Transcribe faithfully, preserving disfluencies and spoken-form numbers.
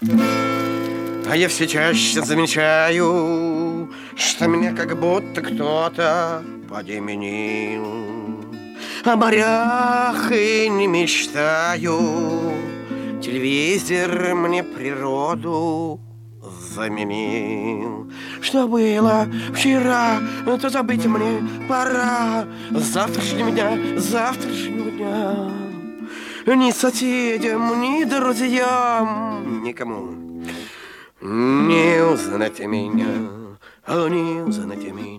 А я все чаще замечаю, что меня как будто кто-то подеменил. О морях и не мечтаю, телевизор мне природу заменил. Что было вчера, то забыть мне пора. С завтрашнего дня, с завтрашнего дня. Ни соседям, ни друзьям, никому не узнать меня, не узнать меня.